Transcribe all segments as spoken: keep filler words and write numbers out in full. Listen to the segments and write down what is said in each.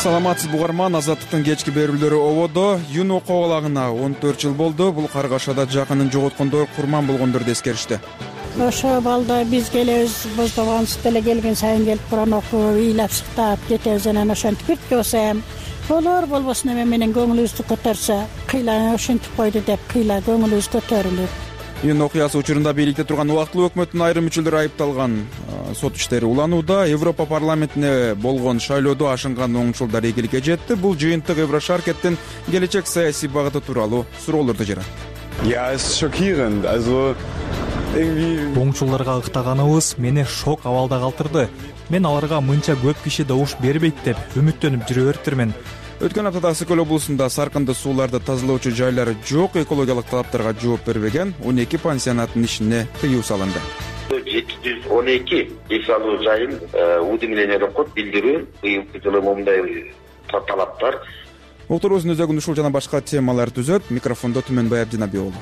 Саламатсыз бугарман, Азаттыктын кечки берүүлөрү ободо. Юно кобалагына он төрт жыл болду. Бул Каргашада жакынын жоготкондор, курман болгондорду эскеришти. Ошо балда биз келебиз, боздогонсуз деле келген сайын келип Куран окуп, ыйлап сыктап кетебиз. Анан ошентип биртке болсом, болор болбосун эме менен көңүлүбүздү көтөрсө, кыйла ошентип койду деп кыйла көңүлүбүз көтөрүлүп. Юн окуясы учурунда бийликте турган убактылуу өкмөттүн айрым мүчөлөрү айыпталган. Сот иштери уланууда. Европа парламентине болгон шайлоодо ашынган оңчулдар ийгиликке жетти. Бул жыйынтык Еврошаркеттин келечек саясий багыты тууралуу суроолорду жаратты. Ja, es ist schockierend. Also irgendwie оңчулдарга ыктаганыбыз мени шок абалда калтырды. Мен аларга мынча көп киши добуш бербейт деп үмүттөнүп жүрө бериптирмин. Өткөн аптада Сыкөл облусунда саркынды сууларды тазалоочу жайлары жок, экологиялык талаптарга жооп бербеген он эки пансионаттын ишине тыюу салынды. жети жүз он эки эс алуу жайын уведомление код билдирүү, быйылкы жылы момундай талаптар. Уктуруубуздун өзөгүн ушул жана башка темалар түзөт. Микрофондо Түмөнбай Абдинабий болду.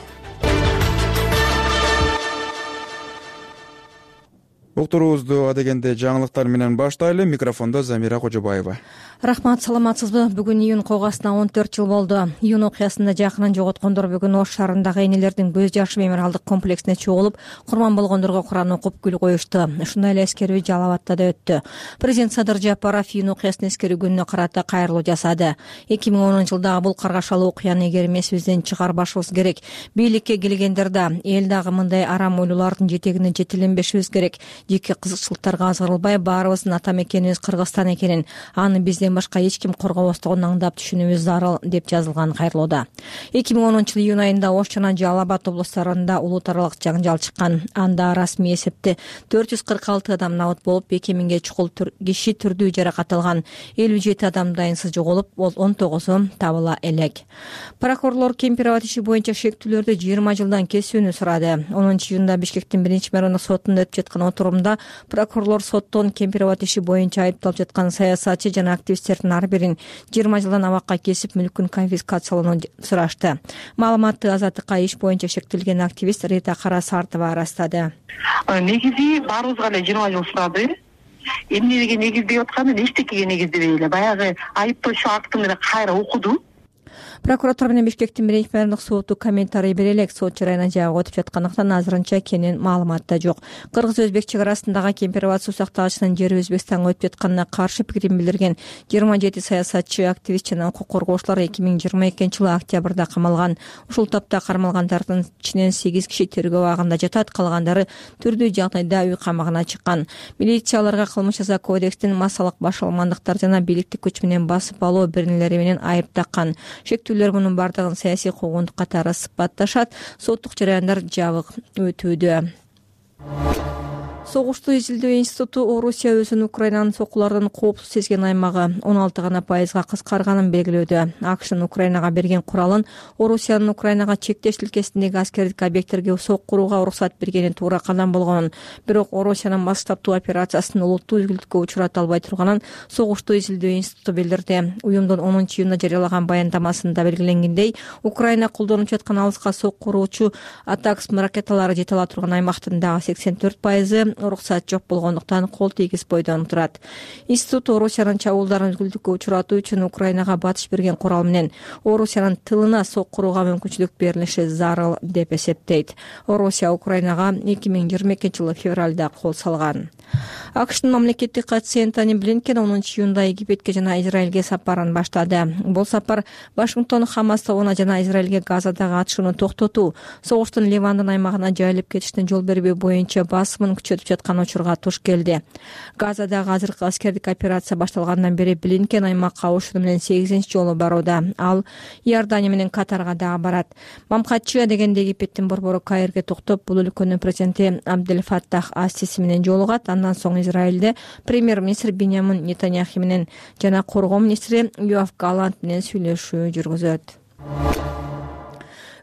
Уктуруубузду адегенде жаңылыктар менен баштайлы. Микрофондо Замира Кожобаева. Рахмат, саламатсызбы? Бүгүн июнь кобасына он төрт жыл болду. Июнь окуясында жакынын жоготкондор бүгүн Ош шаарындагы энелердин көз жашы мемориалдык комплексине чогулуп, курман болгондорго Куран окуп гүл коюшту. Ушундай эле эскерүү Жалал Абадта да өттү. Президент Садыр Жапаров июнь окуясын эскерүү күнүнө карата кайрылуу жасады. эки миң онунчу жылдагы бул каргашалуу окуяны эгер эмесибизден чыгарбашыбыз керек. Бийликке келгендер да, эл дагы мындай арам ойлуулардын жетегине жетиленбешибиз керек. Жеке кызыкчылыктарга азгырылбай, баарыбыздын ата мекенибиз Кыргызстан экенин, аны бизден башка эч ким коргобостугун аңдап түшүнүүбүз зарыл деп жазылган кайрылууда. эки миң онунчу жылы июнь айында Ош жана Жалал Абад облустарында улут аралык жаңжал чыккан. Анда расмий эсепте төрт жүз кырк алты адам набыт болуп, эки миңге чукул киши түрдүү жаракат алган. элүү жети адам дайынсыз жоголуп, ол он тогузу табыла элек. Прокурорлор Кемпир-Абад иши боюнча шектүүлөрдү жыйырма жылдан кесүүнү сурады. онунчу июнда Бишкектин биринчи мэриондук сотунда өтүп жаткан отурумда прокурорлор соттон Кемпир-Абад иши боюнча айыпталып жаткан саясатчы жана активисттердин ар бирин жыйырма жылдан абакка кесип мүлкүн конфискациялоону сурашты. Маалыматты Азаттыкка иш боюнча шектелген активист Рита Карасартова растады. Негизи баарыбызга эле жыйырма жыл сурады. Эмнеге негиздеп атканын эчтекеге негиздебей эле баягы айыптоочу актын эле кайра окуду. Прокуратура менен Бишкектин биринчи мэриондук соту комментарий бере элек, сот жарыяна жабык өтүп жаткандыктан азырынча кенен маалымат да жок. Кыргыз-Өзбек чек арасындагы Кемпир-Абад суу сактагычынын жери Өзбекстанга өтүп жатканына каршы пикирин билдирген жыйырма жети саясатчы, активист жана укук коргоочулар эки миң жыйырма экинчи жылы октябрда камалган. Ушул топто кармалгандардын ичинен сегиз киши тергөө абагында жатат, калгандары түрдүү жагдайда үй камагына чыккан. Милиция аларга кылмыш жаза кодекстин массалык башаламандыктар жана бийликти күч менен басып алуу беренелери менен айып таккан. Шектүүлөр мунун бардыгын саясий куугунтук катары сыпатташат. Соттук жарыяндар жабык өтүүдө. Согушту изилдөө институту Орусия өзүн Украинанын сокулардан коопсуз сезген аймагы он алты гана пайызга кыскарганын белгилөөдө. АКШнын Украинага берген куралын Орусиянын Украинага чектеш тилкесиндеги аскердик объекттерге сок курууга уруксат бергени туура кадам болгонун, бирок Орусиянын масштабтуу операциясын улуттуу ийгиликке учурата албай турганын Согушту изилдөө институту билдирди. Уюмдун онунчу июнда жарыялаган баяндамасында белгиленгендей, Украина колдонуп жаткан алыска сок куруучу атакс ракеталары жете ала турган аймактын дагы сексен төрт пайызы уруксат жок болгондуктан кол тийгиз бойдон турат. Институт Орусиянын чабуулдарын үзгүлтүккө учуратуу үчүн Украинага батыш берген курал менен Орусиянын тылына сок курууга мүмкүнчүлүк берилиши зарыл деп эсептейт. Орусия Украинага эки миң жыйырма экинчи жылы февралда кол салган. АКШнын мамлекеттик катчысы Энтони Блинкен онунчу июнда Египетке жана Израилге сапарын баштады. Бул сапар Вашингтон Хамас тобуна жана Израилге Газадагы атышууну токтотуу, согуштун Ливандын аймагына жайылып кетишине жол бербөө боюнча басымын күчөтүп жаткан учурга туш келди. Газадагы азыркы аскердик операция башталгандан бери Блинкен аймакка ушуну менен сегизинчи жолу барууда. Ал Иордания менен Катарга дагы барат. Мамкатчы дегенде Египеттин борбору Каирге токтоп, бул өлкөнүн президенти Абдель Фаттах Ас-Сиси менен жолугат. Андан соң Израилде премьер-министр Биньямин Нетаньяху менен жана коргоо министри Йоав Галлант менен сүйлөшүү жүргүзөт.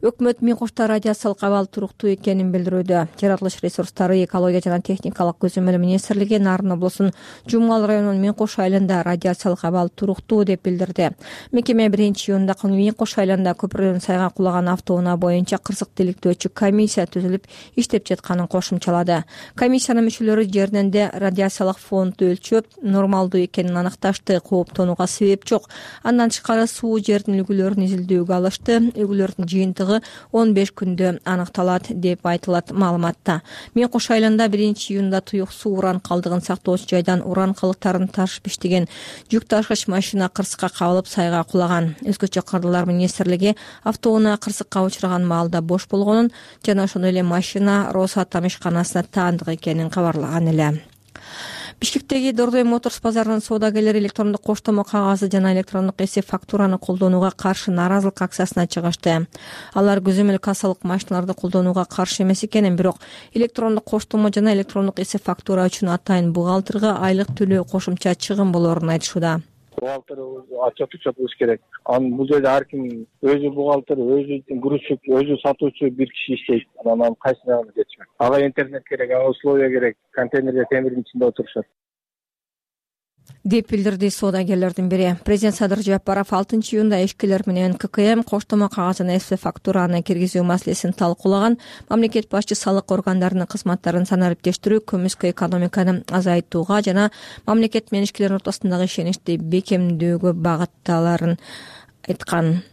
Өкмөт Миң Кошто радиациялык абал туруктуу экенин билдирүүдө. Жаратылыш ресурстары, экология жана техникалык көзөмөл министрлиги Нарын облусунун Жумгал районунун Миң Кош айылында радиациялык абал туруктуу деп билдирди. Мекеме биринчи июнда Миң Кош айылында көпүрдөн сайга кулаган автоунаа боюнча кырсык тиликтөөчү комиссия түзүлүп иштеп жатканын кошумчалады. Комиссиянын мүчөлөрү жеринде радиациялык фонд өлчөп, нормалдуу экенин аныкташты, кооптонууга себеп жок. Андан тышкары суу жердин үлгүлөрүн изилдөөгө алышты. Үлгүлөрдүн жыйынтыгы он беш күндө аныкталат деп айтылат маалыматта. Миң Кош айылында биринчи июнда туюксуу уран калдыгын сактоочу жайдан уран калдыктарын ташып иштеген жүк ташкыч машина кырсыкка кабылып сайга кулаган. Өзгөчө Кырдырлар министрлиги автоунаа кырсыкка учураган маалда бош болгонун жана ошондой эле машина Росатом ишканасына таандык экенин кабарлаган эле. Бишкектеги Дордой Моторс базарынын соодагерлери электрондук коштомо кагазы жана электрондук эсеп фактураны колдонууга каршы нааразылык акциясына чыгышты. Алар көзөмөл кассалык машиналарды колдонууга каршы эмес экенин, бирок электрондук коштомо жана электрондук эсеп фактура үчүн атайын бухгалтерга айлык төлөө кошумча чыгым болоорун айтышууда. Бухгалтер отчет учет болуш керек. Анан бул жерде ар ким өзү бухгалтер, өзү грузчик, өзү сатуучу бир киши иштейт. Анан кайсына жетишмек. Ага интернет керек, ага условия керек. Контейнерде темирдин ичинде отурушат. деп билдирди соодагерлердин бири. Президент Садыр Жапаров алтынчы июнда ишкерлер менен ККМ коштомо кагазын эсеп фактураны киргизүү маселесин талкуулаган. Мамлекет башчы салык органдарынын кызматтарын санариптештирүү, көмүскө экономиканы азайтууга жана мамлекет менен ишкерлердин ортосундагы ишеничти бекемдөөгө багытталарын айткан.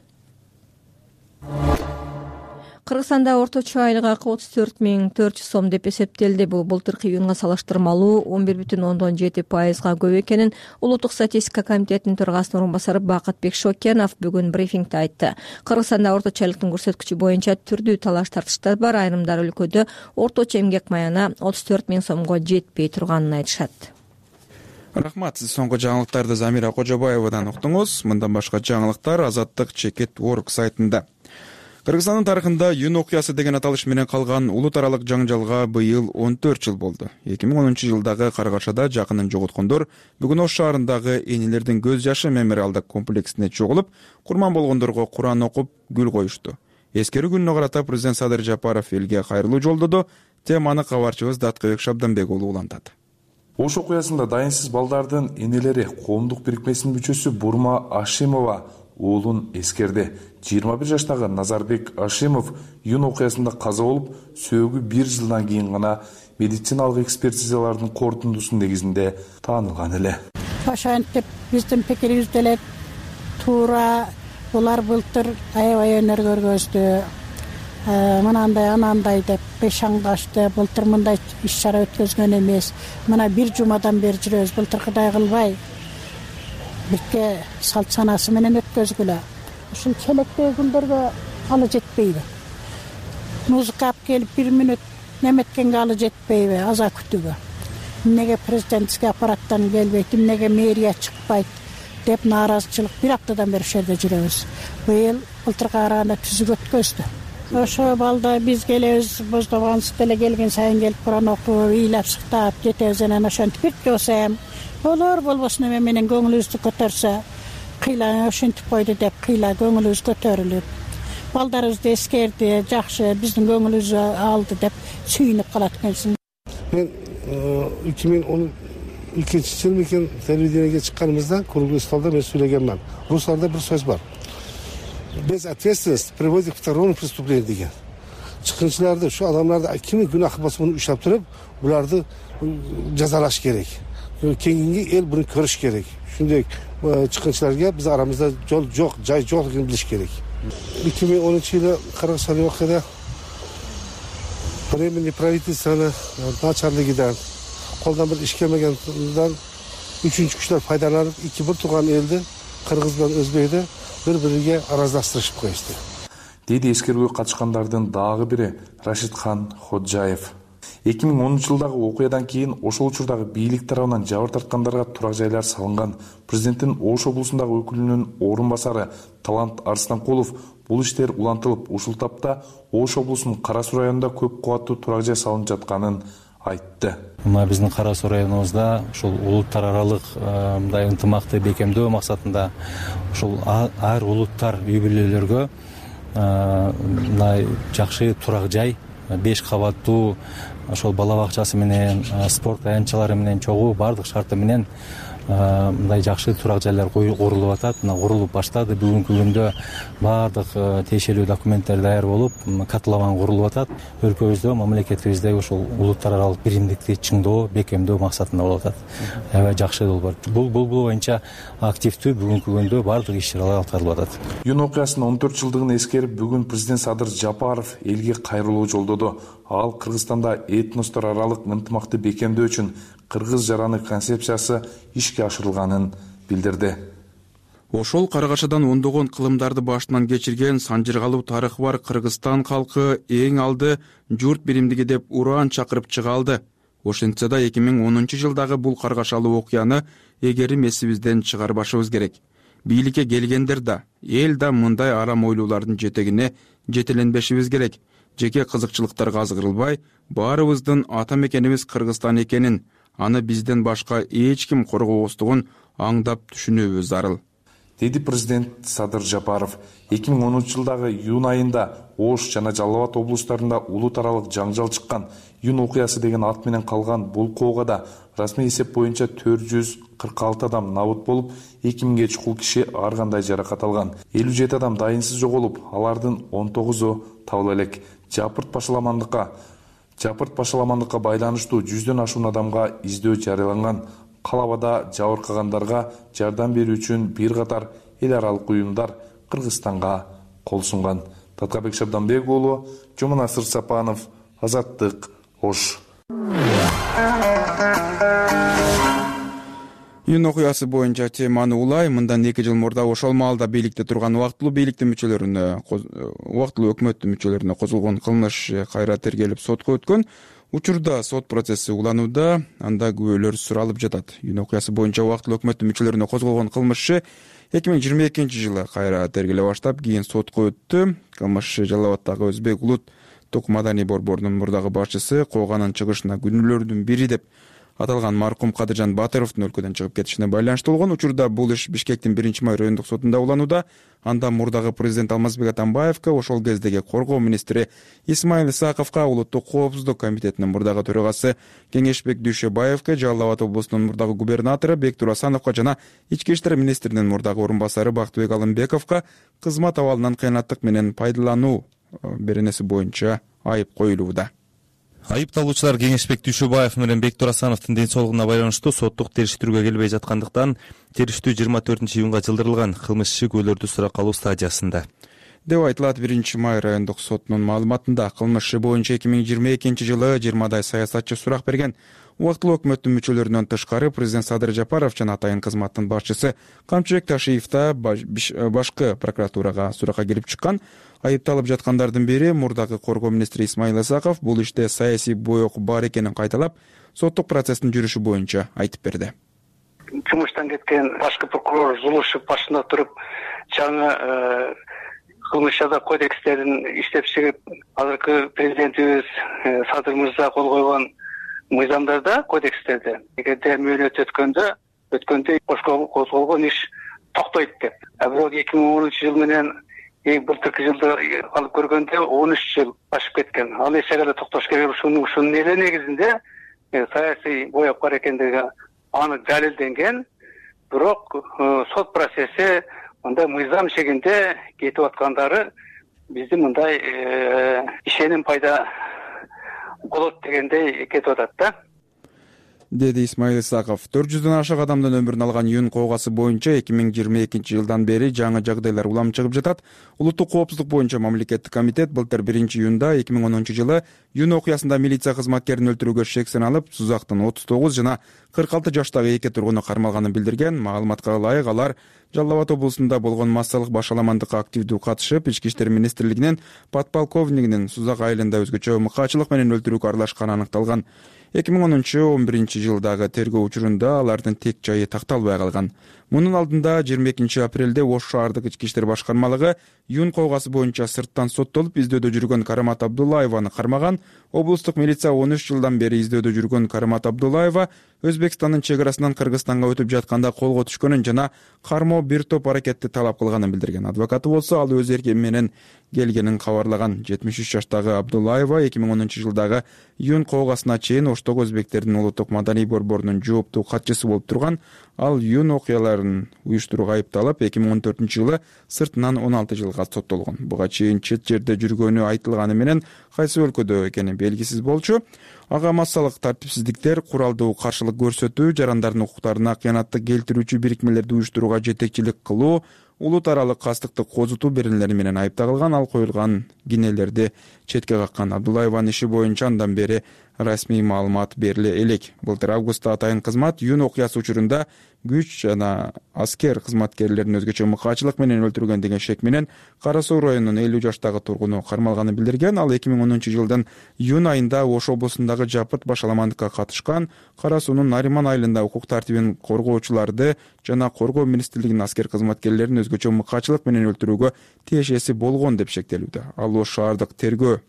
Кыргызстанда орточо айлык акы отуз төрт миң төрт жүз сом деп эсептелди. Бул былтыркы июнга салыштырмалуу он бир бүтүн ондон жети пайызга көп экенин Улуттук статистика комитетинин төрагасынын орун басары Бакытбек Шокенов бүгүн брифингде айтты. Кыргызстанда орточо айлыктын көрсөткүчү боюнча түрдүү талаш тартыштар бар. Айрымдар өлкөдө орточо эмгек маяна отуз төрт миң сомго жетпей турганын айтышат. Рахмат, сиз соңку жаңылыктарды Замира Кожобаевадан уктуңуз. Мындан башка жаңылыктар Азаттык чекит точка орг сайтында. Кыргызстандын тарыхында Юн окуясы деген аталыш менен калган улут аралык жаңжалга быйыл он төрт жыл болду. эки миң онунчу жылдагы Каргашада жакынын жоготкондор бүгүн Ош шаарындагы энелердин көз жашы мемориалдык комплексине чогулуп, курман болгондорго Куран окуп, гүл коюшту. Эскерүү күнүнө карата президент Садыр Жапаров элге кайрылуу жолдоду. Теманы кабарчыбыз Даткыбек Шабданбек уулу улантат. Ош окуясында дайынсыз балдардын энелери коомдук бирикмесинин мүчөсү Бурма Ашимова уулун эскерди. жыйырма бир жаштагы Назарбек Ашимов Юн окуясында каза болуп, сөөгү бир жылдан кийин гана медициналык экспертизалардын корутундусунун негизинде таанылган эле. Ошентип биздин пикирибиз деле туура, булар былтыр аябай өнөр көргөздү. Мынандай анандай деп бешаңдашты. Былтыр мындай иш-чара өткөзгөн эмес. Мына бир жумадан бери жүрөбүз. Былтыркыдай кылбай бирке салт санасы менен өткөзгүлө. Ушул челектеги күндөргө алы жетпейби? Музыка алып келип бир мүнөт неметкенге алы жетпейби? Аза күтүүгө. Эмнеге президентский аппараттан келбейт, эмнеге мэрия чыкпайт деп нааразычылык бир аптадан бери ошол жерде жүрөбүз. Быйыл былтыркыга караганда түзүк өткөздү. Ошо балда биз келебиз, боздогонсуз деле келген сайын келип Куран окуп, ыйлап сыктап кетебиз. Анан ошентип бирке болсо болор болбосун эме менен көңүлүбүздү көтөрсө, кыйла ошентип койду деп кыйла көңүлүбүз көтөрүлүп, балдарыбызды эскерди, жакшы биздин көңүлүбүздү алды деп сүйүнүп калат экенсиң. Мен эки миң он экинчи жыл экен телевидениеге чыкканыбызда круглый столдо мен сүйлөгөнмүн. Русларда бир сөз бар. Безответственность приводит к второму преступлению деген. Чыккынчыларды, ушу адамдарды ким күнах болсо муну уштап туруп, буларды жазалаш керек. Кийинки эл буну көрүш керек. Ушундай чыккынчыларга биз арамызда жол жок, жай жок экенин билиш керек. эки миң онунчу жылы Каракчалык окуяда временный правительствоны начальнигидан колдон бир иш келмегенден үчүнчү күчтөр пайдаланып, эки бир тууган элди, кыргыз менен өзбекти бири-бириге араздаштырышып коюшту. Деди эскерүүгө катышкандардын дагы бири Рашидхан Ходжаев. эки миң онунчу жылдагы окуядан кийин ошол учурдагы бийлик тарабынан жабыр тарткандарга турак жайлар салынган. Президенттин Ош облусундагы өкүлүнүн орун басары Талант Арсланкулов бул иштер улантылып, ушул тапта Ош облусунун Кара Суу районунда көп кубаттуу турак жай салынып жатканын айтты. Мына биздин Кара Суу районубузда ушул улуттар аралык мындай ынтымакты бекемдөө максатында ушул ар улуттар үй бүлөлөргө мындай жакшы турак жай, беш кабаттуу ошол бала бакчасы менен, спорт аянтчалары менен чогуу баардык шарты менен мындай жакшы турак жайлар курулуп атат. Мына курулуп баштады. Бүгүнкү күндө баардык тиешелүү документтер даяр болуп, котлован курулуп атат. Өлкөбүздө, мамлекетибизде ошол улуттар аралык биримдикти чыңдоо, бекемдөө максатында болуп атат. Аябай жакшы долбоор. Бул бул боюнча активдүү бүгүнкү күндө баардык иш-чаралар аткарылып атат. Юн окуясынын он төрт жылдыгын эскерип, бүгүн президент Садыр Жапаров элге кайрылуу жолдоду. Ал Кыргызстанда этностор аралык ынтымакты бекемдөө үчүн кыргыз жараны концепциясы ишке ашырылганын билдирди. Ошол Каргашадан ондогон кылымдарды башынан кечирген санжыргалуу тарыхы бар Кыргызстан калкы эң алды журт биримдиги деп ураан чакырып чыга алды. Ошентсе да эки миң онунчу жылдагы бул каргашалуу окуяны эгерим эсибизден чыгарбашыбыз керек. Бийликке келгендер да, эл да мындай арам ойлуулардын жетегине жетеленбешибиз керек. Жеке кызыкчылыктарга азгырылбай, баарыбыздын ата мекенибиз Кыргызстан экенин, аны бизден башка эч ким коргобостугун аңдап түшүнүүбүз зарыл, деди президент Садыр Жапаров. эки миң онунчу жылдагы июнь айында Ош жана Жалал Абад облустарында улут аралык жаңжал чыккан. Июнь окуясы деген ат менен калган бул коогада расмий эсеп боюнча төрт жүз кырк алты адам набыт болуп, эки миңге чукул киши ар кандай жаракат алган. элүү жети адам дайынсыз жоголуп, алардын он тогузу табыла элек. Жапырт башаламандыкка Жапырт башаламандыкка байланыштуу жүздөн ашуун адамга издөө жарыяланган. Калабада жабыркагандарга жардам берүү үчүн бир катар эл аралык уюмдар Кыргызстанга кол сунган. Таткабек Шабданбек уулу, Жомонасыр Сапанов, Азаттык, Ош. Июнь окуясы боюнча теманы улай, мындан эки жыл мурда ошол маалда бийликте турган убактылуу бийликтин мүчөлөрүнө, убактылуу өкмөттүн мүчөлөрүнө козголгон кылмыш кайра тергелип сотко өткөн. Учурда сот процесси уланууда, анда күбөлөр суралып жатат. Июнь окуясы боюнча убактылуу өкмөттүн мүчөлөрүнө козголгон кылмыш эки миң жыйырма экинчи жылы кайра тергеле баштап, кийин сотко өттү. Кылмыш Жалал Абаддагы Өзбек улуттук маданий борборунун мурдагы башчысы кооганын чыгышына күнөөлөрдүн бири деп аталган маркум Кадыржан Батыровдун өлкөдөн чыгып кетишине байланыштуу болгон. Учурда бул иш Бишкектин биринчи май райондук сотунда уланууда. Анда мурдагы президент Алмазбек Атамбаевка, ошол кездеги коргоо министри Исмаил Исаковго, улуттук коопсуздук комитетинин мурдагы төрагасы Кеңешбек Дүйшөбаевка, Жалал Абад облусунун мурдагы губернатору Бектур Асановго жана ички иштер министринин мурдагы орун басары Бактыбек Алымбековго кызмат абалынан кыянаттык менен пайдалануу беренеси боюнча айып коюлууда. Айыпталуучулар Кеңешбек Дүйшөбаев менен Бектур Асановдун ден соолугуна байланыштуу соттук териштирүүгө келбей жаткандыктан териштирүү жыйырма төртүнчү июнга жылдырылган. Кылмыш иши күбөлөрдү суракка алуу стадиясында деп айтылат биринчи май райондук сотунун маалыматында. Кылмыш иши боюнча эки миң жыйырма экинчи жылы жыйырмадай саясатчы сурак берген. Убактылуу өкмөттүн мүчөлөрүнөн тышкары президент Садыр Жапаров жана атайын кызматтын башчысы Камчыбек Ташиев да башкы прокуратурага суракка келип чыккан. Айыпталып жаткандардын бири мурдагы коргоо министри Исмаил Исаков бул иште саясий боек бар экенин кайталап, соттук процесстин жүрүшү боюнча айтып берди. Жумуштан кеткен башкы прокурор Зулушев башында туруп, жаңы кылмыш жаза кодекстерин иштеп чыгып, азыркы президентибиз Садыр мырза кол койгон мыйзамдарда, кодекстерде, эгерде мөөнөт өткөндө, өткөндө козголгон иш токтойт деп. А бирок эки миң онунчу жыл менен былтыркы жылды алып көргөндө он үч жыл ашып кеткен. Ал эч жагада токтош керек. Ушунун ушунун эле негизинде саясий боек бар экендиги анык далилденген. Бирок сот процесси мындай мыйзам чегинде кетип аткандары бизди мындай ишеним пайда болот дегендей кетип атат да, деди Исмаил Исаков. төрт жүздөн ашык адамдын өмүрүн алган июнь коогасы боюнча эки миң жыйырма экинчи жылдан бери жаңы жагдайлар улам чыгып жатат. Улуттук коопсуздук боюнча мамлекеттик комитет былтыр биринчи июнда эки миң онунчу жылы июнь окуясында милиция кызматкерин өлтүрүүгө шек саналып, Сузактын отуз тогуз жана кырк алты жаштагы эки тургуну кармалганын билдирген. Маалыматка ылайык, алар Жалал Абад облусунда болгон массалык башаламандыкка активдүү катышып, ички иштер министрлигинин подполковнигинин Сузак айылында өзгөчө мыкаачылык менен өлтүрүүгө аралашканы аныкталган. эки миң онунчу он биринчи жылдагы тергөө учурунда алардын тек жайы такталбай калган. Мунун алдында жыйырма экинчи апрелде Ош шаардык ички иштер башкармалыгы июнь коогасы боюнча сырттан соттолуп издөөдө жүргөн Карамат Абдуллаеваны кармаган. Облустук милиция он үч жылдан бери издөөдө жүргөн Карамат Абдуллаева Өзбекстандын чек арасынан Кыргызстанга өтүп жатканда колго түшкөнүн жана кармоо бир топ аракетти талап кылганын билдирген. Адвокаты болсо ал өз эрки менен келгенин кабарлаган. жетимиш үч жаштагы Абдуллаева эки миң онунчу жылдагы июнь коогасына чейин Оштогу өзбектердин улуттук маданий борборунун жооптуу катчысы болуп турган. Ал июнь окуяларын уюштурууга айыпталып, эки миң он төртүнчү жылы сыртынан он алты жылга соттолгон. Буга чейин чет жерде жүргөнү айтылганы менен кайсы өлкөдө экени белгисиз болчу. Ага массалык тартипсиздиктер, куралдуу каршылык көрсөтүү, жарандардын укуктарына кыянаттык келтирүүчү бирикмелерди уюштурууга жетекчилик кылуу, улут аралык кастыкты козутуу беренелери менен айыпталган. Ал коюлган кинелерди четке каккан. Абдуллаеванын иши боюнча андан бери расмий маалымат бериле элек. Былтыр августта атайын кызмат июнь окуясы учурунда күч жана аскер кызматкерлерин өзгөчө мыкаачылык менен өлтүргөн деген шек менен Кара Суу районунун элүү жаштагы тургуну кармалганын билдирген. Ал эки миң онунчу жылдын июнь айында Ош облусундагы жапырт башаламандыкка катышкан. Кара Суунун Нариман айылында укук тартибин коргоочуларды жана коргоо министрлигинин аскер кызматкерлерин өзгөчө мыкаачылык менен өлтүрүүгө тиешеси болгон деп шектелүүдө. Ал Ош шаардык тергөө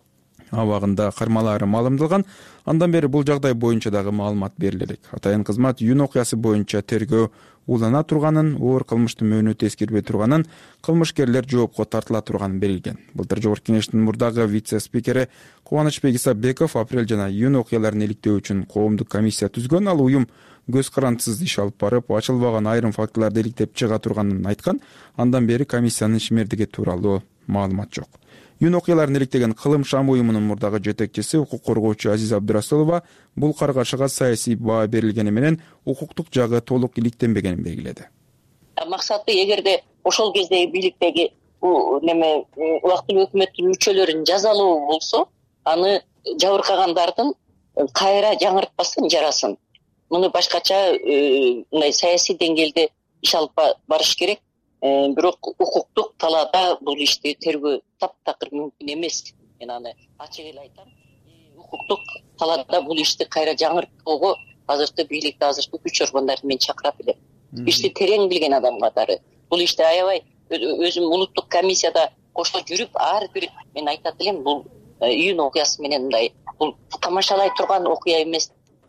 абагында кармалаары маалымдалган. Андан бери бул жагдай боюнча дагы маалымат бериле элек. Атайын кызмат июнь окуясы боюнча тергөө улана турганын, оор кылмыштын мөөнөтү эскербей турганын, кылмышкерлер жоопко тартыла турганын белгилеген. Былтыр Жогорку Кеңештин мурдагы вице-спикери Кубанычбек Исабеков апрель жана июнь окуяларын иликтөө үчүн коомдук комиссия түзгөн. Ал уюм көз карандысыз иш алып барып, ачылбаган айрым фактыларды иликтеп чыга турганын айткан. Андан бери комиссиянын ишмердиги тууралуу маалымат жок. Июнь окуяларын иликтеген Кылым Шам уюмунун мурдагы жетекчиси, укук коргоочу Азиз Абдырасулова бул каргашыга саясий баа берилгени менен укуктук жагы толук иликтенбегенин белгиледи. Максаты эгерде ошол кездеги бийликтеги неме убактылуу өкмөттүн мүчөлөрүн жазалоо болсо, аны жабыркагандардын кайра жаңыртпасын, жарасын. Муну башкача мындай саясий деңгээлде иш алып барыш керек. Бирок укуктук талаада бул ишти тергөө таптакыр мүмкүн эмес. Мен аны ачык эле айтам. Укуктук талаада бул ишти кайра жаңыртууга азыркы бийликти, азыркы күч органдарын мен чакырап элем. Ишти терең билген адам катары. Бул ишти аябай өзүм улуттук комиссияда кошто жүрүп, ар бир мен айтат элем, бул июнь окуясы менен мындай бул тамашалай турган окуя эмес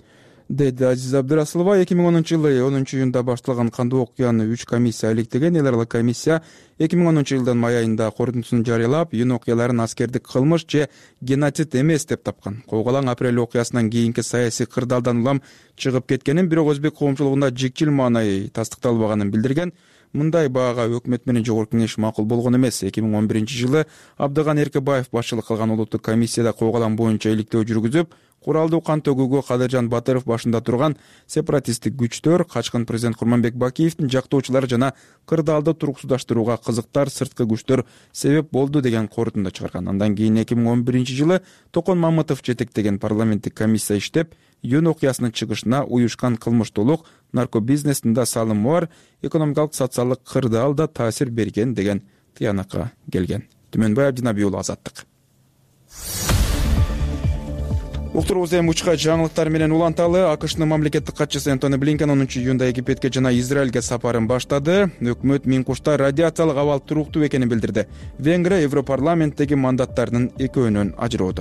деди Азиз Абдырасулова. эки миң онунчу жылы онунчу июнда башталган кандуу окуяны үч комиссия иликтеген. Эл аралык комиссия эки миң онунчу жылдын май айында корутундусун жарыялап, июнь окуяларын аскердик кылмыш же геноцид эмес деп тапкан. Койгулаң апрель окуясынан кийинки саясий кырдаалдан улам чыгып кеткенин, бирок өзбек коомчулугунда жикчил маанай тастыкталбаганын билдирген. Мындай баага өкмөт менен Жогорку Кеңеш макул болгон эмес. эки миң он биринчи жылы Абдыган Эркебаев башчылык кылган улуттук комиссияда койгулаң боюнча иликтөө жүргүзүп, куралдуу кан төгүүгө Кадыржан Батыров башында турган сепаратисттик күчтөр, качкын президент Курманбек Бакиевдин жактоочулары жана кырдаалды туруксуздаштырууга кызыктар сырткы күчтөр себеп болду деген корутунду чыгарган. Андан кийин эки миң он биринчи жылы Токон Мамытов жетектеген парламенттик комиссия иштеп, июнь окуясынын чыгышына уюшкан кылмыштуулук, наркобизнестин да салымы бар, экономикалык социалдык кырдаал да таасир берген деген тыянакка келген. Түмөнбай Абдинабий уулу, Азаттык. Уктурубузду эми учка жаңылыктар менен уланталы. АКШнын мамлекеттик катчысы Антони Блинкен онунчу июнда Египетке жана Израилге сапарын баштады. Өкмөт Миң Кушта радиациялык абал туруктуу экенин билдирди. Венгрия Европарламенттеги мандаттарынын экөөнөн ажыроодо.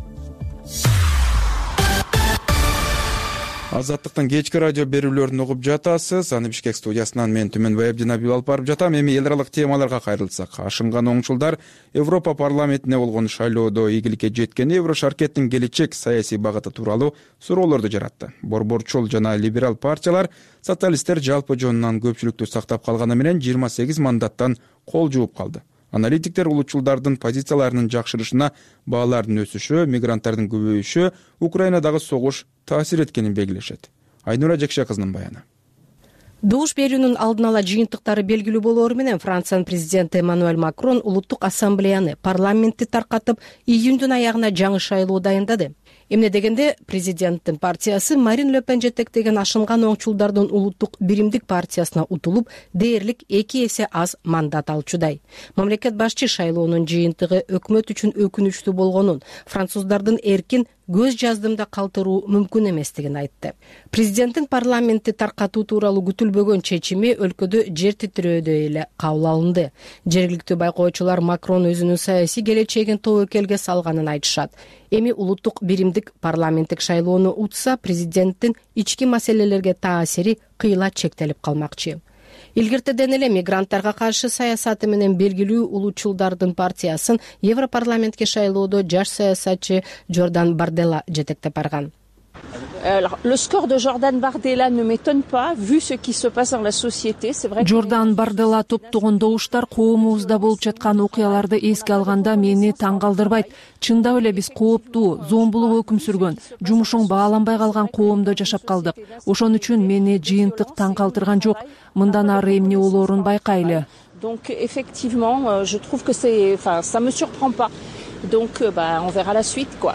Азаттыктын кечки радио берүүлөрүн угуп жатасыз. Аны Бишкек студиясынан мен Түмөнбай Абдинабий алып барып жатам. Эми эл аралык темаларга кайрылсак, ашынган оңчулдар Европа парламентине болгон шайлоодо ийгиликке жеткени Еврошаркеттин келечек саясий багыты тууралуу суроолорду жаратты. Борборчул жана либерал партиялар, социалисттер жалпы жонунан көпчүлүктү сактап калганы менен жыйырма сегиз мандаттан кол жууп калды. Аналитиктер улутчулдардын позицияларынын жакшырышына баалардын өсүшү, мигранттардын көбөйүшү, Украинадагы согуш таасир эткенин белгилешет. Айнура Жекше кызынын баяны. Добуш берүүнүн алдын ала жыйынтыктары белгилүү болоору менен Франциянын президенти Эммануэль Макрон улуттук ассамблеяны, парламентти таркатып, июндун аягына жаңы шайлоо дайындады. Эмне дегенде президенттин партиясы Марин Ле Пен жетектеген ашынган оңчулдардын улуттук биримдик партиясына утулуп, дээрлик эки эсе аз мандат алчудай. Мамлекет башчы шайлоонун жыйынтыгы өкмөт үчүн өкүнүчтүү болгонун, француздардын эркин көз жаздымда калтыруу мүмкүн эместигин айтты. Президенттин парламентти таркатуу тууралуу күтүлбөгөн чечими өлкөдө жер титирөөдө эле кабыл алынды. Жергиликтүү байкоочулар Макрон өзүнүн саясий келечегин тобокелге салганын айтышат. Эми улуттук биримдик парламенттик шайлоону утса, президенттин ички маселелерге таасири кыйла чектелип калмакчы. Илгертеден эле мигранттарга каршы саясаты менен белгилүү улуучулдардын партиясын Европарламентке шайлоодо жаш саясатчы Жордан Бардела жетектеп барган. Le score de Jordan Bardella ne m'étonne pas, vu ce qui se passe dans la société. C'est vrai. Жордан Бардела топтогон добуштар коомубузда болуп жаткан окуяларды эске алганда мени таң калтырбайт. Чындап эле биз кооптуу, зомбулук өкүм сүргөн, жумушуң бааланбай калган коомдо жашап калдык. Ошон үчүн мени жыйынтык таң калтырган жок. Мындан ары эмне болоорун байкайлы. Donc effectivement, je trouve que c'est, enfin, ça me surprend pas. Donc, bah, on verra la suite, quoi.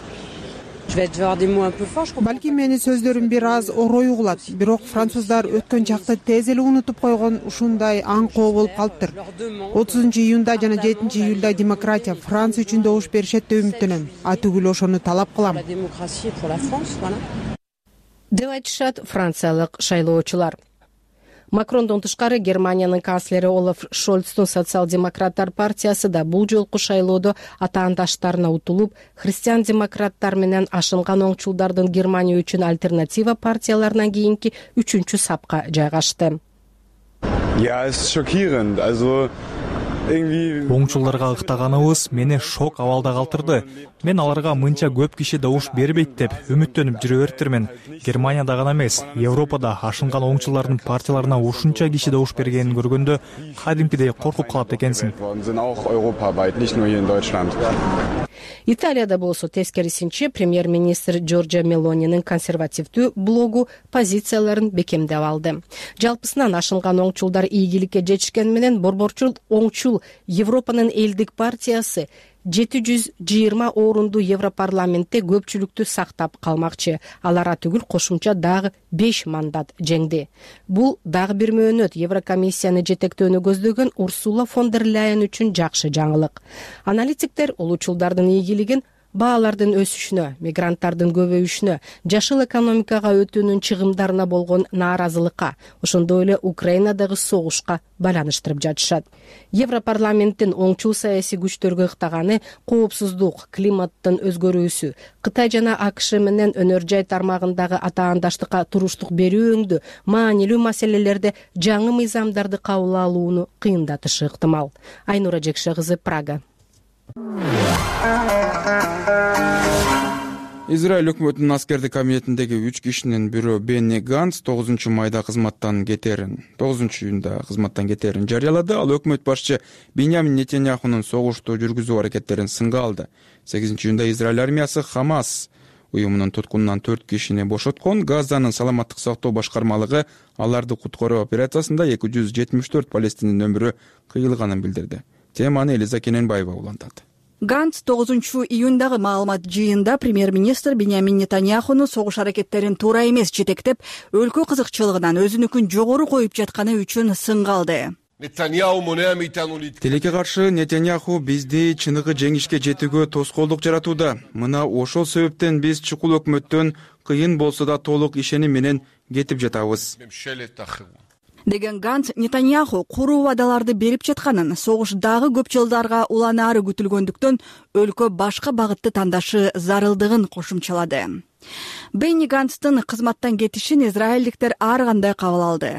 Балки менин сөздөрүм бир аз орой угулат, бирок француздар өткөн чакты тез эле унутуп койгон ушундай аңкоо болуп калыптыр. отузунчу июнда жана жетинчи июлда демократия Франция үчүн добуш беришет деп үмүттөнөм. А түгүл ошону талап кылам. Деп айтышат франциялык шайлоочулар. Макрондон тышкары Германиянын канцлери Олаф Шольцтун социал-демократтар партиясы да бул жолку шайлоодо атаандаштарына утулуп, христиан-демократтар менен ашынган оңчулдардын Германия үчүн альтернатива партияларынан кийинки үчүнчү сапка жайгашты. Ja, es ist schockierend. Also Оңчулдарга ыктаганыбыз мени шок абалда калтырды. Мен аларга мынча көп киши добуш бербейт деп үмүттөнүп жүрө бериптирмин. Германияда гана эмес, Европада ашынган оңчулардын партияларына ушунча киши добуш бергенин көргөндө кадимкидей коркуп калат экенсиң. Италияда болсо тескерисинче премьер-министр Джорджа Мелонинин консервативдүү блогу позицияларын бекемдеп алды. Жалпысынан ашынган оңчулдар ийгиликке жетишкен менен борборчул оңчул Европанын элдик партиясы жети жүз жыйырма орунду Европарламентте көпчүлүктү сактап калмакчы. Алара түгүл кошумча дагы беш мандат жеңди. Бул дагы бир мөөнөт Еврокомиссияны жетектөөнү көздөгөн Урсула фон дер Ляйен үчүн жакшы жаңылык. Аналитиктер улуучулдардын ийгилигин баалардын өсүшүнө, мигранттардын көбөйүшүнө, жашыл экономикага өтүүнүн чыгымдарына болгон нааразылыкка, ошондой эле Украинадагы согушка байланыштырып жатышат. Европарламенттин оңчул саясий күчтөргө ыктаганы коопсуздук, климаттын өзгөрүүсү, Кытай жана АКШ менен өнөр жай тармагындагы атаандаштыкка туруштук берүү өңдү маанилүү маселелерде жаңы мыйзамдарды кабыл алууну кыйындатышы ыктымал. Айнура Жекше кызы, Прага. Израиль өкмөтүнүн аскердик кабинетиндеги үч кишинин бирөө Бенни Ганц тогузунчу майда кызматтан кетерин, тогузунчу июнда кызматтан кетерин жарыялады. Ал өкмөт башчы Биньямин Нетаньяхунун согушту жүргүзүү аракеттерин сынга алды. сегизинчи июнда Израиль армиясы Хамас уюмунун туткунунан төрт кишини бошоткон. Газанын саламаттык сактоо башкармалыгы аларды куткаруу операциясында эки жүз жетимиш төрт палестиндин өмүрү кыйылганын билдирди. Теманы Элиза Кененбаева улантат. Ганц тогузунчу июндагы маалымат жыйында премьер-министр Биньямин Нетаньяхуну согуш аракеттерин туура эмес жетектеп, өлкө кызыкчылыгынан өзүнүкүн жогору коюп жатканы үчүн сынга алды. Тилекке каршы Нетаньяху бизди чыныгы жеңишке жетүүгө тоскоолдук жаратууда. Мына ошол себептен биз чукул өкмөттөн кыйын болсо да толук ишеним менен кетип жатабыз деген Ганц Нетаньяху куруу убадаларды берип жатканын, согуш дагы көп жылдарга уланаары күтүлгөндүктөн өлкө башка багытты тандашы зарылдыгын кошумчалады. Бенни Ганцтын кызматтан кетишин израилдиктер ар кандай кабыл алды.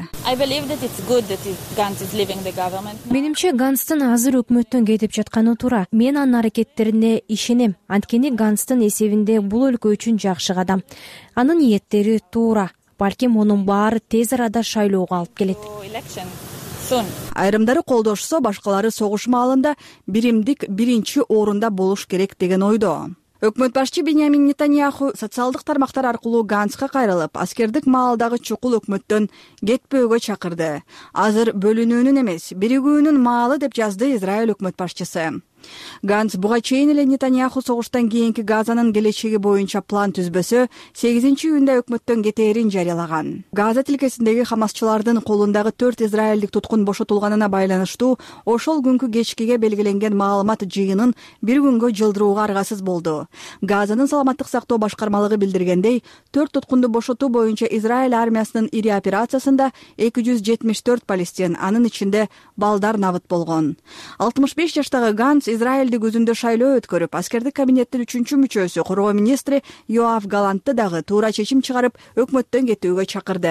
Менимче Ганцтын азыр өкмөттөн кетип жатканы туура. Мен анын аракеттерине ишенем. Анткени Ганцтын эсебинде бул өлкө үчүн жакшы кадам. Анын ниеттери туура. Балким мунун баары тез арада шайлоого алып келет. Айрымдары колдошсо, башкалары согуш маалында биримдик биринчи орунда болуш керек деген ойдо. Өкмөт башчы Биньямин Нетаньяху социалдык тармактар аркылуу Ганцка кайрылып, аскердик маалдагы чукул өкмөттөн кетпөөгө чакырды. Азыр бөлүнүүнүн эмес, биригүүнүн маалы деп жазды Израиль өкмөт башчысы. Ганц буга чейин эле Нетаньяху согуштан кийинки Газанын келечеги боюнча план түзбөсө, сегизинчи июнда өкмөттөн кетээрин жарыялаган. Газа тилкесиндеги хамасчылардын колундагы төрт израилдик туткун бошотулганына байланыштуу ошол күнкү кечкиге белгиленген маалымат жыйынын бир күнгө жылдырууга аргасыз болду. Газанын саламаттык сактоо башкармалыгы билдиргендей, төрт туткунду бошотуу боюнча Израиль армиясынын ири операциясында эки жүз жетимиш төрт палестин, анын ичинде балдар набыт болгон. алтымыш беш жаштагы Ганц Израилди көзүндө шайлоо өткөрүп, аскердик кабинеттин үчүнчү мүчөсү короо министри Йоав Галантты дагы туура чечим чыгарып, өкмөттөн кетүүгө чакырды.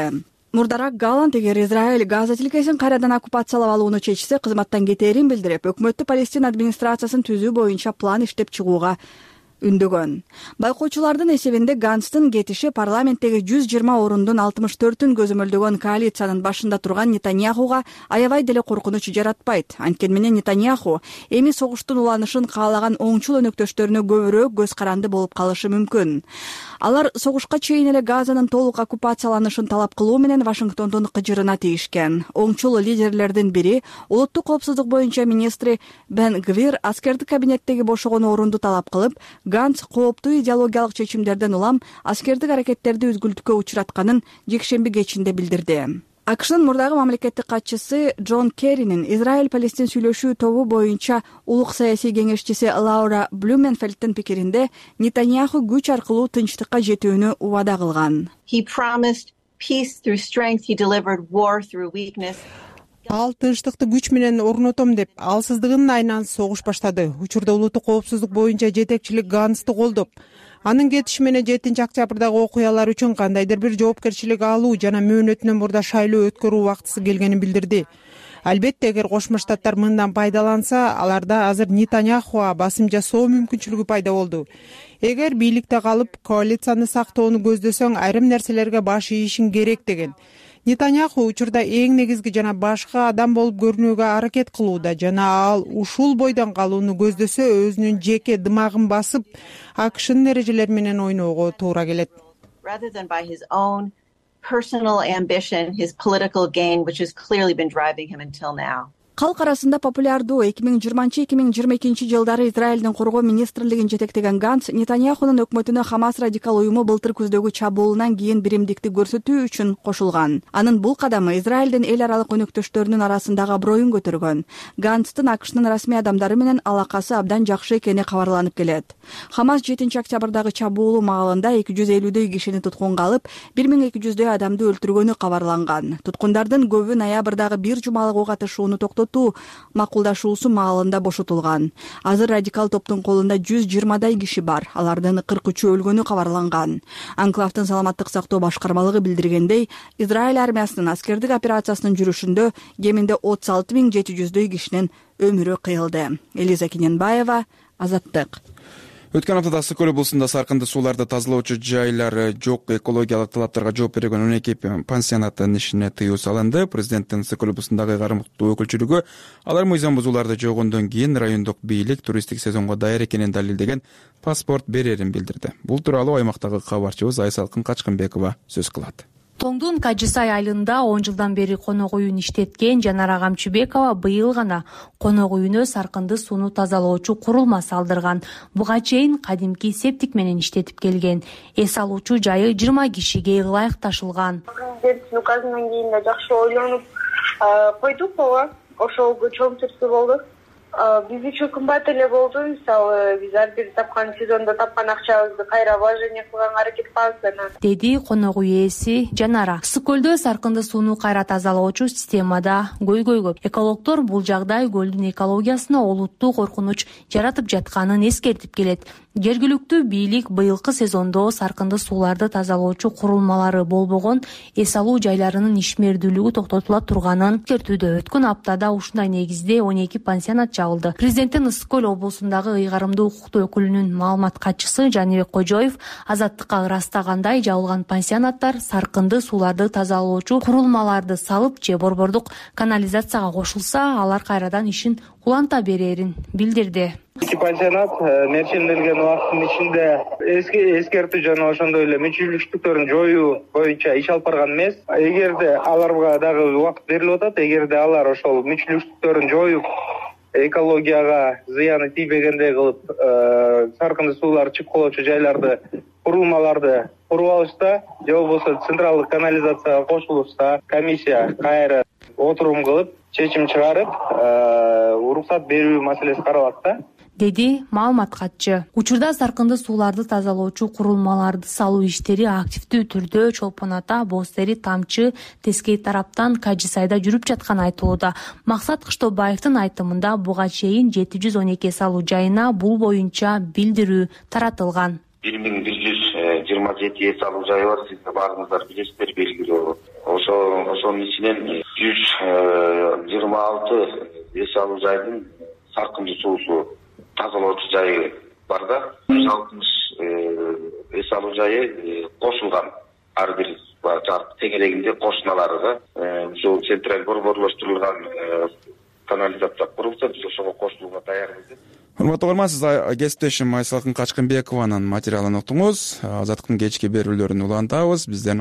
Мурдараак Галланд эгер Израиль Газа тилкесин кайрадан оккупациялап алууну чечсе, кызматтан кетээрин билдирип, өкмөттү Палестина администрациясын түзүү боюнча план иштеп чыгууга үндөгөн. Байкоочулардын эсебинде Ганстын кетиши парламенттеги жүз жыйырма орундун алтымыш төртүн көзөмөлдөгөн коалициянын башында турган Нетаньяхуга аябай деле коркунуч жаратпайт. Анткени менен Нетаньяху эми согуштун уланышын каалаган оңчул өнөктөштөрүнө көбүрөөк көз каранды болуп калышы мүмкүн. Алар согушка чейин эле Газанын толук оккупацияланышын талап кылуу менен Вашингтондун кыжырына тийишкен. Оңчул лидерлердин бири улуттук коопсуздук боюнча министри Бен Гвир аскердик кабинеттеги бошогон орунду талап кылып, Ганс кооптуу идеологиялык чечимдерден улам аскердик аракеттерди үзгүлтүккө учуратканын жекшемби кечинде билдирди. АКШнын мурдагы мамлекеттик катчысы Джон Керринин Израиль-Палестин сүйлөшүү тобу боюнча улук саясий кеңешчиси Лаура Блюменфельдтин пикиринде Нетаньяху күч аркылуу тынчтыкка жетүүнү убада кылган. He promised peace through strength, he delivered war through weakness. Ал тынчтыкты күч менен орнотом деп, алсыздыгынын айынан согуш баштады. Учурда улуттук коопсуздук боюнча жетекчилик Гансты колдоп, анын кетиши менен жетинчи октябрдагы окуялар үчүн кандайдыр бир жоопкерчилик алуу жана мөөнөтүнөн мурда шайлоо өткөрүү убактысы келгенин билдирди. Албетте, эгер Кошмо Штаттар мындан пайдаланса, аларда азыр Нетаньяхуга басым жасоо мүмкүнчүлүгү пайда болду. Эгер бийликте калып, коалицияны сактоону көздөсөң, айрым нерселерге баш ийишиң керек деген. Нетаньяху учурда эң негизги жана башка адам болуп көрүнүүгө аракет кылууда жана ал ушул бойдон калууну көздөсө өзүнүн жеке дымагын басып, АКШнын эрежелери менен ойноого туура келет. Rather than by his own personal ambition, his political gain, which has clearly been driving him until now. Калк арасында популярдуу эки миң жыйырманчы — эки миң жыйырма экинчи жылдары Израилдин коргоо министрлигин жетектеген Ганс Нетаньяхунун өкмөтүнө Хамас радикал уюму былтыр күздөгү чабуулунан кийин биримдикти көрсөтүү үчүн кошулган. Анын бул кадамы Израилдин эл аралык өнөктөштөрүнүн арасындагы аброюн көтөргөн. Ганстын АКШнын расмий адамдары менен алакасы абдан жакшы экени кабарланып келет. Хамас жетинчи октябрдагы чабуулу маалында эки жүз элүүдөй кишини туткунга алып, бир миң эки жүздөй адамды өлтүргөнү кабарланган. Туткундардын көбү ноябрдагы бир жумалык ок атышууну токтотуу макулдашуусу маалында бошотулган. Азыр радикал топтун колунда жүз жыйырмадай киши бар. Алардын кырк үчү өлгөнү кабарланган. Анклавдын саламаттык сактоо башкармалыгы билдиргендей, Израиль армиясынын аскердик операциясынын жүрүшүндө кеминде отуз алты миң жети жүздөй кишинин өмүрү кыйылды. Элиза Кененбаева, Азаттык. Өткөн аптада Ысык-Көл облусунда саркынды сууларды тазалоочу жайлар жок, экологиялык талаптарга жооп берген он эки пансионаттын ишине тыюу салынды. Президенттин Ысык-Көл облусундагы ыйгарымдуу өкүлчүлүгү алар мыйзам бузууларды жойгондон кийин райондук бийлик туристтик сезонго даяр экенин далилдеген паспорт берерин билдирди. Бул тууралуу аймактагы кабарчыбыз Айсалкын Качкынбекова сөз кылат. Тоңдун Кажысай айылында он жылдан бери конок үйүн иштеткен Жанара Камчыбекова быйыл гана конок үйүнө саркынды сууну тазалоочу курулма салдырган. Буга чейин кадимки септик менен иштетип келген. Эс алуучу жайы жыйырма кишиге ылайык ташылган. Президенттин указынан кийин да жакшы ойлонуп койдук, ооба. Ошол чоң түртүү болду. Биз үчүн кымбат эле болду. Мисалы, биз ар бир тапкан сезондо тапкан акчабызды кайра вложение кылганга аракет кылабыз, деди конок үй ээси Жанара. Ысык-Көлдө саркынды сууну кайра тазалоочу системада көйгөй көп. Экологдор бул жагдай көлдүн экологиясына олуттуу коркунуч жаратып жатканын эскертип келет. Жергиликтүү бийлик быйылкы сезондо саркынды сууларды тазалоочу курулмалары болбогон эс алуу жайларынын ишмердүүлүгү токтотула турганын эскертүүдө. Өткөн аптада ушундай негизде он эки пансионат жабылды. Президенттин Ысык-Көл облусундагы ыйгарымдуу укуктуу өкүлүнүн маалымат катчысы Жанибек Кожоев Азаттыкка ырастагандай, жабылган пансионаттар саркынды сууларды тазалоочу курулмаларды салып же борбордук канализацияга кошулса, алар кайрадан ишин уланта берерин билдирди. Эки пансионат мерченделген убакыттын ичинде эски эскертүү жана ошондой эле мүчүлүктүктөрүн жоюу боюнча иш алып барган эмес. Эгерде аларга дагы убакыт берилип атат, эгерде алар ошол мүчүлүктүктөрүн жоюп, экологияга зыяны тийбегендей кылып, саркынды суулар чыккылоочу жайларды, курулмаларды куруп алышса, же болбосо централдык канализацияга кошулушса, комиссия кайра отурум кылып, чечим чыгарып, уруксат берүү маселеси каралат да, деди маалымат катчы. Учурда саркынды сууларды тазалоочу курулмаларды салуу иштери активдүү түрдө Чолпон Ата, Боздери, Тамчы, Тескей тараптан Кажысайда жүрүп жатканы айтылууда. Максат Кыштобаевдин айтымында буга чейин жети жүз он эки салуу жайына бул боюнча билдирүү таратылган. бир миң бир жүз жыйырма жети эс алуу жайы бар, сиз баарыңыздар билесиздер, белгилүү. ошо ошонун ичинен жүз жыйырма алты эс алуу жайдын саркындуу суусу тазалоочу жайы бар да, жүз алтымыш эс алуу жайы кошулган, ар бир тегерегинде кошуналары да. Ушул централь борборлоштурулган канализация курулса, биз ошого кошулууга даярбыз деп. Урматтуу көрөрман, сиз кесиптешим Айсалкын Качкынбекованын материалын уктуңуз. Азаттыктын кечки берүүлөрүн улантабыз. Бизден